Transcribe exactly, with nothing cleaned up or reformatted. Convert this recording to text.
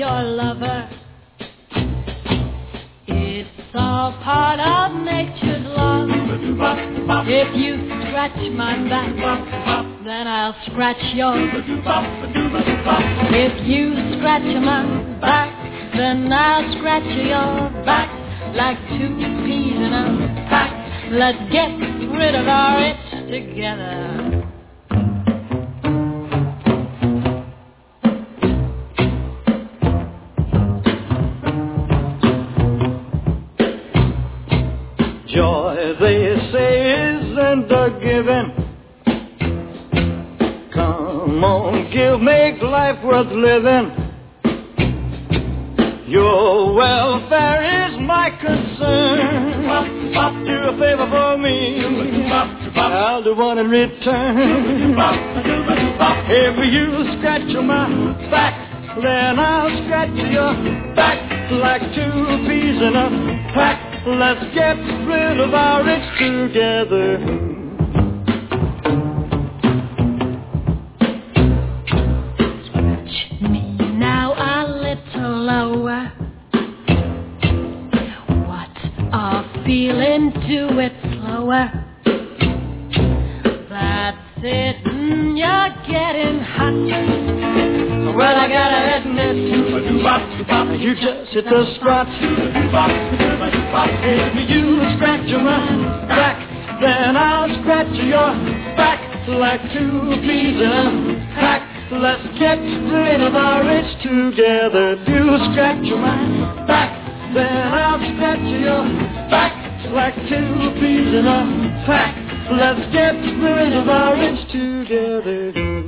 your lover. It's all part of nature's law. If you scratch my back, then I'll scratch yours. If you scratch my back, then I'll scratch your back. Like two peas in a pack, let's get rid of our itch together. Joy, they say, isn't a given. Come on, give, make life worth living. Your welfare is my concern. Do a favor for me, I'll do one in return. If you scratch my back, then I'll scratch your back. Like two peas in a pack, let's get rid of our itch together. Scratch me now a little lower. What a feeling, do it slower. That's it, mm, you're getting hot. Well, I gotta admit, you just hit the spot. If you scratch my back, then I'll scratch your back. Like two peas in a pack, let's get rid of our itch together. You scratch my back, then I'll scratch your back. Like two peas in a pack, let's get rid of our itch together.